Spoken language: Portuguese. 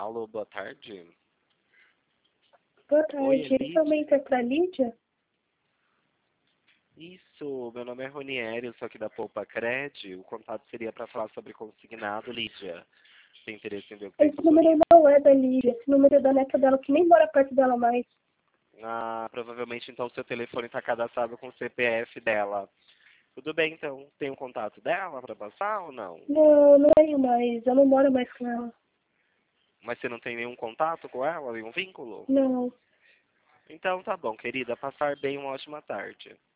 Alô, boa tarde. Boa Oi, tarde. Lídia. Realmente é pra Lídia? Isso, meu nome é Ronieri, eu sou aqui da Poupa Cred. O contato seria para falar sobre consignado, Lídia. Tem interesse em ver o que tem Esse número disponível? não é da Lídia. Esse número é da neta dela, que nem mora perto dela mais. Ah, provavelmente então seu telefone está cadastrado com o CPF dela. Tudo bem, então. Tem um contato dela para passar ou não? Não, não tenho mais. Eu não moro mais com ela. Mas você não tem nenhum contato com ela, nenhum vínculo? Não. Então tá bom, querida. Passar bem, uma ótima tarde.